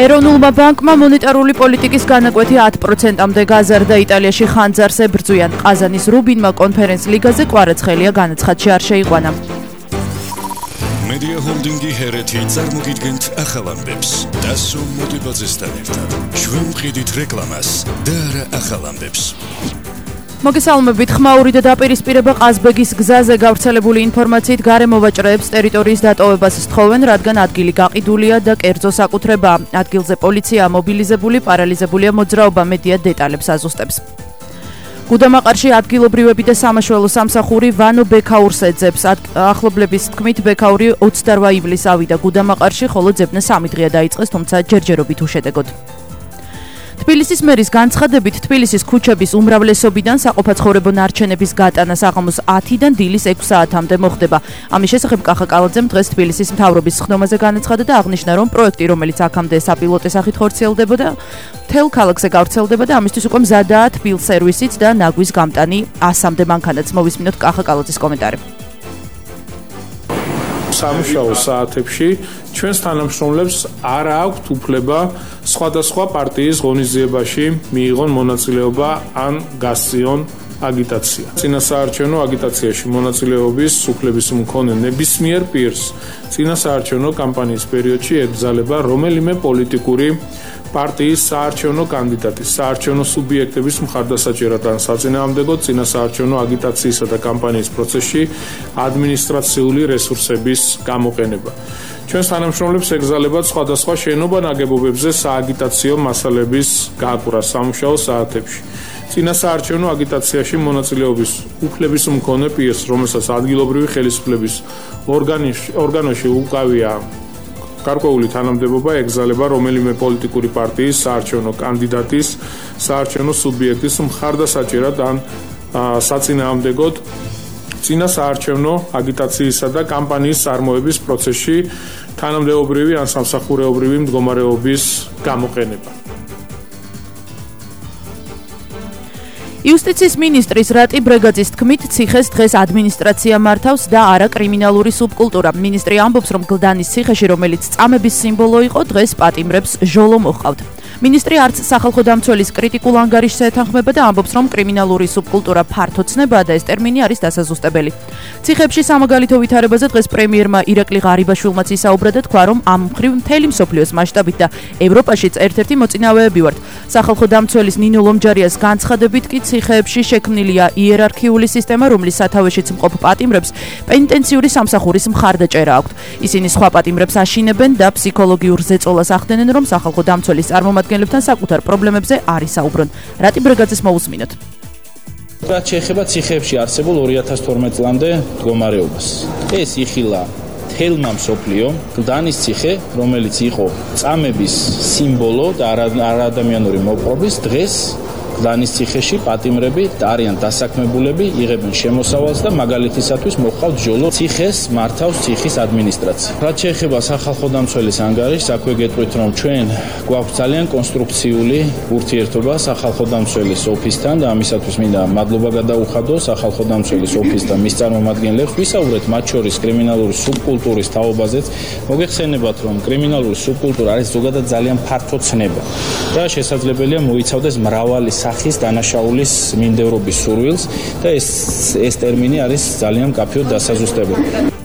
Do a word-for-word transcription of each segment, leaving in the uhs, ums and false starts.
ეროვნულმა ბანკმა მონეტარული პოლიტიკის განაკვეთი ათი პროცენტამდე გაზარდა. იტალიაში ხანძარზე ბრძვიან. ყაზანის რუბინმა კონფერენს ლიგაზე კვარაცხელია განაცხადში არ შეიყვანა. Media Holdingi ჰერეთი წარმოგიდგენთ ახალ ამბებს. დასო მოდებაძესთან ერთად. ჩვენ ვყიდით რეკლამას და არა ახალ ამბებს. მოგესალმებით. ხმაური და დაპირისპირება ყაზბეგის გზაზე გავრცელებული ინფორმაციით გარემოვაჭრეებს ტერიტორიის დატოვებას სთხოვენ, რადგან ადგილი გაყიდულია და კერძო საკუთრებაა. ადგილზე პოლიცია მობილიზებული, პარალიზებულია მოძრაობა, მედია დეტალებს აზუსტებს. გუდამაყარში ადგილობრივები და სამაშველო სამსახური ვანო ბექაურს ეძებს. ახლობლების თქმით, ბექაური ოცდაოთხ ივლისს ავიდა გუდამაყარში, ხოლო ძებნა სამი დღეა დაიწყეს, თუმცა ჯერჯერობით უშედეგოდ. თბილისის მერის განცხადებით, თბილისის ქუჩების უმრავლესობიდან საყოფაცხოვრებო ნარჩენების გატანა საღამოს ათიდან დილის ექვს საათამდე მოხდება. ამის შესახებ კახა კალაძემ დღეს თბილისის მთავრობის სხდომაზე განაცხადა და აღნიშნა, რომ პროექტი, რომელიც აქამდე საპილოტე სახით ხორციელდებოდა, მთელ ქალაქზე გავრცელდება და ამისთვის უკვე მზადაა თბილ სერვისიც და ნაგვის გამტანი ასამდე მანქანაც. მოვისმინოთ კახა კალაძის კომენტარი. სამუშაო საათებში ჩვენს თანამშრომლებს არ აქვთ უფლება სხვადასხვა პარტიის ღონისძიებაში მიიღონ მონაწილეობა ან გასწიონ აგიტაცია. წინასაარჩევნო აგიტაციაში მონაწილეობის უფლების მქონე ნებისმიერ პირს წინასაარჩევნო კამპანიის პერიოდში ებრძალება რომელიმე პოლიტიკური პარტიის საარჩევნო კანდიდატის, საარჩევნო სუბიექტების მხარდასაჭერად ან საწინააღმდეგო წინასაარჩევნო აგიტაციისა და კამპანიის პროცესში ადმინისტრაციული რესურსების გამოყენება. ჩვენს თანამშრომლებს ეკრძალებათ სხვადასხვა შენობა ნაგებობებზე სააგიტაციო მასალების გააკვრა სამუშაო საათებში. წინასაარჩევნო აგიტაციაში მონაწილეობის უფლების მქონე პირს, რომელსაც ადგილობრივი ხელისუფლების ორგანოში უკავია გარკვეული თანამდებობა, ეკრძალება რომელიმე პოლიტიკური პარტიის საარჩევნო კანდიდატის, საარჩევნო სუბიექტის მხარდასაჭერად ან საწინააღმდეგოდ წინასაარჩევნო აგიტაციისა და კამპანიის წარმოების პროცესში თანამდებობრივი ან სამსახურეობრივი მდგომარეობის გამოყენება. იუსტიციის მინისტრის რატი ბრეგაძის თქმით, ციხეს დღეს ადმინისტრაცია მართავს და არა კრიმინალური სუბკულტურა. მინისტრი ამბობს, რომ გლდანის ციხეში, რომელიც წამების სიმბოლო იყო, დღეს პატიმრებს ჟოლო მოჰყავთ. მინისტრი არც სახალხო დამცველის კრიტიკულ ანგარიშს ეთანხმება და ამბობს, რომ კრიმინალური სუბკულტურა ფართო ცნებაა და ეს ტერმინი არის დასაზუსტებელი. ციხებში სამაგალითო ვითარებაზე დღეს პრემიერმა ირაკლი ღარიბაშვილმაც ისაუბრა და თქვა, რომ ამ მხრივ მთელი მსოფლიოს მასშტაბით და ევროპაშიც ერთ-ერთი მოწინავეები ვართ. სახალხო დამცველის ნინო ლომჯარიას განცხადებით კი ციხეებში შექმნილია იერარქიული სისტემა, რომლის სათავეშიც მყოფ პატიმრებს პენიტენციური სამსახურის მხარდაჭერა აქვთ. ისინი სხვა პატიმრებს აშინებენ და ფსიქოლოგიურ ზეწოლას ახდენენ, რომ სახალხო დამცველის წარმომადგენლებთან საკუთარ პრობლემებზე არ ისაუბრონ. რატი ბრეგაძეს მოусმინოთ. რაც შეეხება ციხეებში არსებულ ორი ათას თორმეტ წლამდე მდგომარეობას. ეს იხილა თელმა მსოფლიომ, გლდანის ციხე, რომელიც იყო წამების სიმბოლო და არაადამიანური მოპყრობის, დღეს გლდანის ციხეში პატიმრები არიან დასაქმებულები, იღებენ შემოსავალს და მაგალითისათვის მოჰყავთ ჟოლო. ციხეს მართავს ციხის ადმინისტრაცია. რაც შეეხება სახალხო დამცველის ანგარიშს, აქვე გეტყვით, რომ ჩვენ გვაქვს ძალიან კონსტრუქციული ურთიერთობა სახალხო დამცველის ოფისთან და ამისათვის მინდა მადლობა გადაუხადო სახალხო დამცველის ოფისს და მის წარმომადგენლებს. ვისაუბრეთ მათ შორის კრიმინალური სუბკულტურის თაობაზეც. მოგეხსენებათ, რომ კრიმინალური სუბკულტურა არის ზოგადად ძალიან ფართო ცნება და შესაძლებელია მოიცავდეს მრავალი სახის დანაშაულის მინდევრობის სურვილს და ეს ეს ტერმინი არის ძალიან მკაფიოდ დასაზუსტებელი.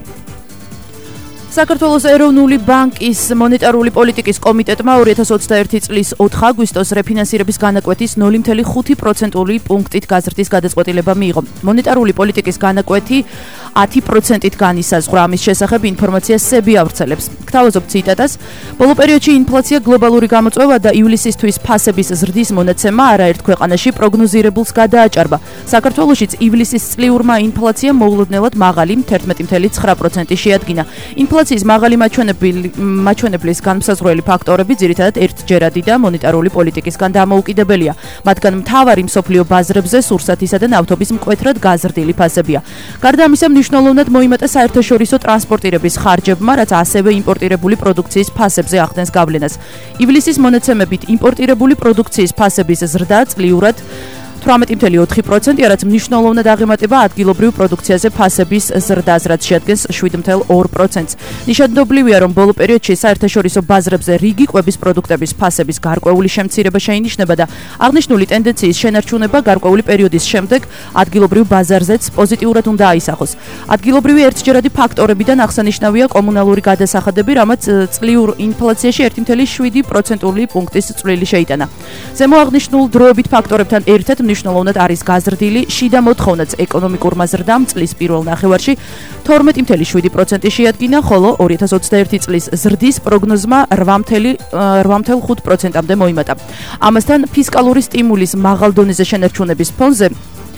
საქართველოს ეროვნული ბანკის მონეტარული პოლიტიკის კომიტეტმა ორი ათას ოცდაერთი წლის ოთხ აგვისტოს რეფინანსირების განაკვეთის ნული ფاصლე ხუთი პროცენტული პუნქტით გაზრდის გადაწყვეტილება მიიღო. მონეტარული პოლიტიკის განაკვეთი ათი პროცენტით განისაზღვრა. ამის შესახებ ინფორმაცია სები ავრცელებს. გთავაზობ ციტატას: ბოლო პერიოდში ინფლაცია გლობალური გამოწვევა და ივლისისთვის ფასების ზრდის მონაცემა არაერთ ქვეყანაში პროგნოზირებულს გადააჭარბა. საქართველოშიც ივლისის წლიურმა ინფლაციამ მოულოდნელად მაღალი თერთმეტი ფاصლე ცხრა პროცენტი შეადგინა. ინფლაციის მაღალი მაჩვენებლის განმსაზღვრელი ფაქტორები ძირითადად ერთჯერადი და მონეტარული პოლიტიკისგან დამოუკიდებელია. მათგან მთავარი მსოფლიო ბაზრებზე სურსათისა და ნავთობის მკვეთრად გაზრდილი ფასებია. გარდა ამისა, მნიშვნელოვნად მოიმატა საერთაშორისო ტრანსპორტირების ხარჯებმა, რაც ასევე იმპორტირებული პროდუქციის ფასებზე ახდენს გავლენას. ივლისის მონაცემებით იმპორტირებული პროდუქციის ფასების ზრდა წლიურად თვრამეტი კoma ოთხი პროცენტი, რაც მნიშვნელოვნად აღემატება ადგილობრივ პროდუქციაზე ფასების ზრდას, რაც შეადგენს შვიდ კoma ორ პროცენტს. ნიშნავდობლივია, რომ ბოლო პერიოდში საერთაშორისო ბაზრებზე რიგი კვების პროდუქტების ფასების გარკვეული შემცირება შეინიშნება და აღნიშნული ტენდენციის შენარჩუნება გარკვეული პერიოდის შემდეგ ადგილობრივ ბაზარზეც პოზიტიურად უნდა აისახოს. ადგილობრივი ერთჯერადი ფაქტორებიდან აღსანიშნავია კომუნალური გადასახადები, რამაც წლიურ ინფლაციაში ერთი კoma შვიდი პროცენტული პუნქტის წვლილი შეიტანა. ზემო აღნიშნულ დროებით ფაქტორებთან ერთად მნიშვნელოვნად არის გაზრდილი შიდა მოთხოვნაც ეკონომიკურმა ზრდამ წლის პირველ ნახევარში თორმეტი კoma შვიდი პროცენტი შეადგინა, ხოლო ორი ათას ოცდაერთი წლის ზრდის პროგნოზმა რვა კoma ხუთ პროცენტამდე მოიმატა. ამასთან ფისკალური სტიმულის მაღალ დონეზე შენარჩუნების ფონზე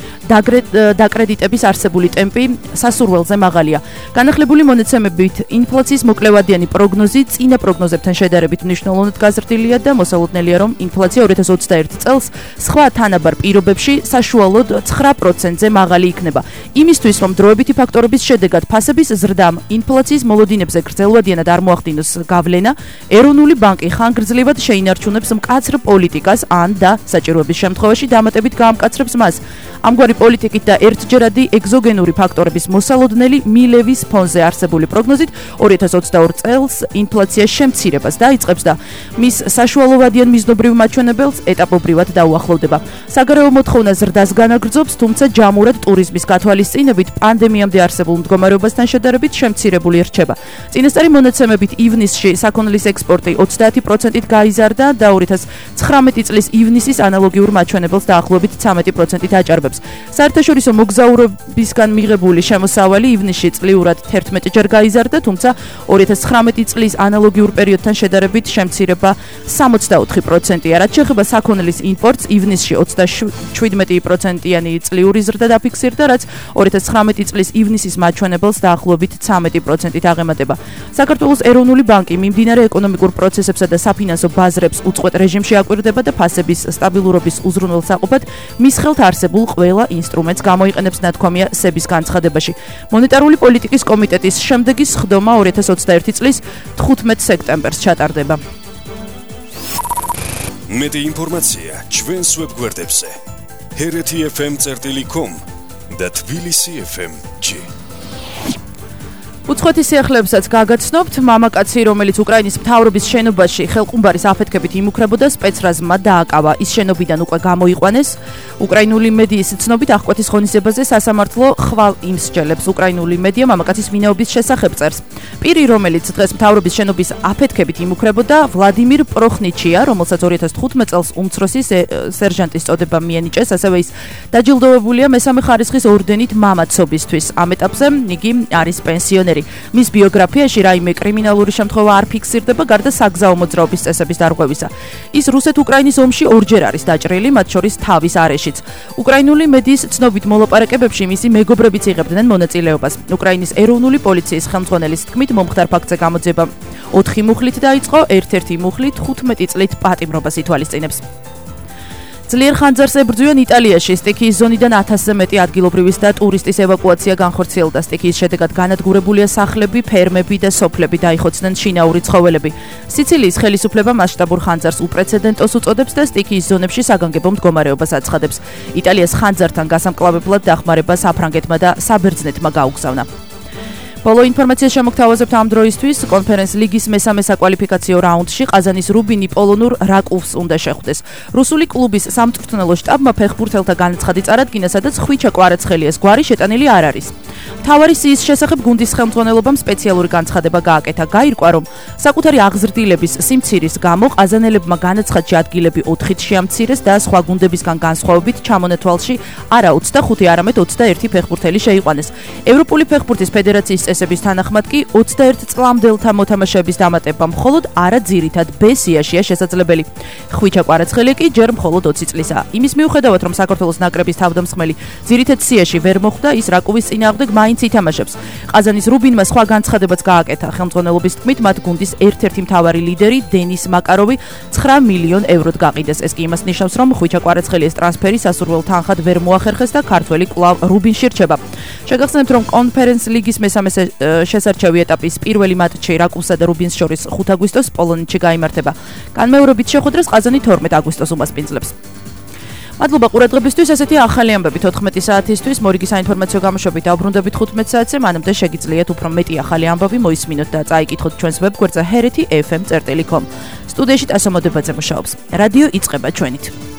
დაკრედიტების არსებული ტემპი სასურველზე მაღალია. განახლებული მონაცემებით ინფლაციის მოკლევადიანი პროგნოზი წინა პროგნოზებთან შედარებით მნიშვნელოვნად გაზრდილია და მოსალოდნელია, რომ ინფლაცია ორი ათას ოცდაერთი წელს სხვა თანაბარ პირობებში საშუალოდ ცხრა პროცენტზე მაღალი იქნება. იმისთვის, რომ დროებითი ფაქტორების შედეგად ფასების ზრდამ ინფლაციის მოლოდინებზე გრძელვადიანად არ მოახდინოს გავლენა, ეროვნული ბანკი ხანგრძლივად შეინარჩუნებს მკაცრ პოლიტიკას ან და საჭიროების შემთხვევაში დამატებით გაამკაცრებს მას. ამგვარი პოლიტიკით და ერთჯერადი ეგზოგენური ფაქტორების მოსალოდნელი მილევის ფონზე არსებული პროგნოზით ორი ათას ოცდაორ წელს ინფლაციის შემცირებას დაიწყებს და მის საშუალოვადიან მიზნობრივ მაჩვენებელს ეტაპობრივად დაუახლოვდება. საგარეო მოთხოვნა ზრდას განაგრძობს, თუმცა ჯამურად ტურიზმის გათვალისწინებით პანდემიამდე არსებულ მდგომარეობასთან შედარებით შემცირებული რჩება. წინასწარი მონაცემებით ივნისში საქონლის ექსპორტი ოცდაათი პროცენტით გაიზარდა და ორი ათას ცხრამეტი წლის ივნისის ანალოგიურ მაჩვენებელს დაახლოებით ცხრამეტი პროცენტით აჭარბებს. საერთაშორისო მოგზაურობისგან მიღებული შემოსავალი ივნისში წლიურად თერთმეტჯერ გაიზარდა, თუმცა ორი ათას ცხრამეტი წლის ანალოგიურ პერიოდთან შედარებით შემცირება სამოცდაოთხი პროცენტია. რაც შეეხება საქონლის იმპორტს, ივნისში ოცდაშვიდმეტი პროცენტიანი წლიური ზრდა დაფიქსირდა, რაც ორი ათას ცხრამეტი წლის ივნისის მაჩვენებელს დაახლოებით ცხრამეტი პროცენტით აღემატება. საქართველოს ეროვნული ბანკი მიმდინარე ეკონომიკურ პროცესებსა და საფინანსო ბაზრებს უწყვეტ რეჟიმში აკვირდება და ფასების სტაბილურობის უზრუნველსაყოფად მის ხელთ არსებულ ყველა ინსტრუმენტს გამოიყენებს, ნათქვამია სების განცხადებაში. მონეტარული პოლიტიკის კომიტეტის შემდეგი სხდომა ორი ათას ოცდაერთი წლის თხუთმეტ სექტემბერს ჩატარდება. მეტი ინფორმაცია ჩვენს ვებგვერდებზე ჰერეთი ეფ ემ წერტილი კომ და თბილისი ეფ ემ ჯი. უცხოეთის სიახლეებსაც გაგაცნობთ. მამაკაცი, რომელიც უკრაინის მთავრობის შენობაში ხელყუმბარის აფეთქებით იმუქრებოდა, სპეცრაზმა დააკავა. ის შენობიდან უკვე გამოიყვანეს. უკრაინული მედიის ცნობით, აღკვეთის ღონისძიებაზე სასამართლო ხვალ იმსჯელებს. უკრაინული მედია მამაკაცის ვინაობის შესახებ წერს. პირი, რომელიც დღეს მთავრობის შენობის აფეთქებით იმუქრებოდა, ვლადიმირ პროხნიჩია, რომელსაც ორი ათას თხუთმეტ წელს უმცროსი სერჟანტის წოდება მიენიჭეს, ასევე ის დაჯილდოებულია მესამე ხარისხის ორდენით მამაცობისთვის. ამ ეტაპზე იგი არის პენსიონერი. მის ბიოგრაფიაში რაიმე კრიმინალური შემთხვევა არ ფიქსირდება, გარდა საგზაო მოძრაობის წესების დარღვევისა. ის რუსეთ-უკრაინის ომში ორჯერ არის დაჭრილი, მათ შორის თავის არეშიც. უკრაინული მედიის ცნობით მოლაპარაკებებში მისი მეგობრებიც იღებდნენ მონაწილეობას. უკრაინის ეროვნული პოლიციის ხელმძღვანელის თქმით, მომხდარ ფაქტზე გამოძიება ოთხი მუხლით დაიწყო, ერთ-ერთი მუხლი თხუთმეტი წლით პატიმრობას ითვალისწინებს. ძლიერ ხანძარს ებრძვიან იტალიაში. სტიქიის ზონიდან ათასზე მეტი ადგილობრივის და ტურისტის ევაკუაცია განხორციელდა. სტიქიის შედეგად განადგურებულია სახლები, ფერმები და სოფლები, დაიხოცნენ შინაური ცხოველები. სიცილიის ხელისუფლება მასშტაბურ ხანძარს უპრეცედენტოს უწოდებს და სტიქიის ზონებში საგანგებო მდგომარეობას აცხადებს. იტალიას ხანძართან გასამკლავებლად დახმარება საფრანგეთმა და საბერძნეთმა გაუგზავნა. ბოლო ინფორმაციას შემოგთავაზებთ ამ დროისთვის. კონფერენს ლიგის მესამე საკვალიფიკაციო რაუნდში ყაზანის რუბინი პოლონურ რაკოვს უნდა შეხვდეს. რუსული კლუბის სამწვრთნელო შტაბმა ფეხბურთელთა განაცხადი წარადგინა, სადაც ხვიჩა კვარაცხელიას გვარი შეტანილი არ არის. მთავარი სიის შესახებ გუნდის ხელმძღვანელობამ სპეციალური განცხადება გააკეთა. გაირკვა, რომ საკუთარი აღზრდილების სიმცირის გამო ყაზანელებმა განაცხადში ადგილები ოთხით შეამცირეს და სხვა გუნდებისგან განსხვავებით ჩამონათვალში არა ოცდახუთი, არამედ ოცდაერთი ფეხბურთელი შეიყვანეს. ევროპული ფეხბურთის ფედერაციის წესების თანახმად კი ოცდაერთ წლამდელთა მოთამაშეების დამატება მხოლოდ არა ძირითად ბ სიაშია შესაძლებელი. ხვიჩა კვარაცხელია კი ჯერ მხოლოდ ოცი წლისაა. იმის მიუხედავად, რომ საქართველოს ნაკრების თავდამსხმელი ძირითად სიაში ვერ მოხვდა, ის რაკოვის წინააღმდეგ მაინც ითამაშებს. ყაზანის რუბინმა სხვა განცხადებაც გააკეთა. ხელმძღვანელობის თქმით, მათ გუნდის ერთ-ერთი მთავარი ლიდერი დენის მაკაროვი ცხრა მილიონ ევროდ გაყიდეს. ეს კი იმას ნიშნავს, რომ ხვიჩა კვარაცხელიას ტრანსფერი სასურველ თანხად ვერ მოახერხეს და ქართველი კვლავ რუბინში რჩება. შეგახსენებთ, რომ კონფერენს ლიგის მესამე შესარჩევი ეტაპის პირველი მატჩი რაკოვსა და რუბინს შორის ხუთ აგვისტოს პოლონეთში გაიმართება. განმეორებით შეხვედრას ყაზანი თორმეტ აგვისტოს უმასპინძლებს. მადლობა ყურადღებისთვის. ესეთი ახალი ამბები თოთხმეტი საათისთვის მორიგი საინფორმაციო გამოშვებით დავბრუნდებით ხუთმეტ საათზე. მანამდე შეგიძლიათ უფრო მეტი ახალი ამბები მოისმინოთ და წაიკითხოთ ჩვენს ვებგვერდზე ჰერეთი ეფ ემ წერტილი კომ. სტუდიაში ტასო მოდებაძე მუშაობს. რადიო იწყება ჩვენით.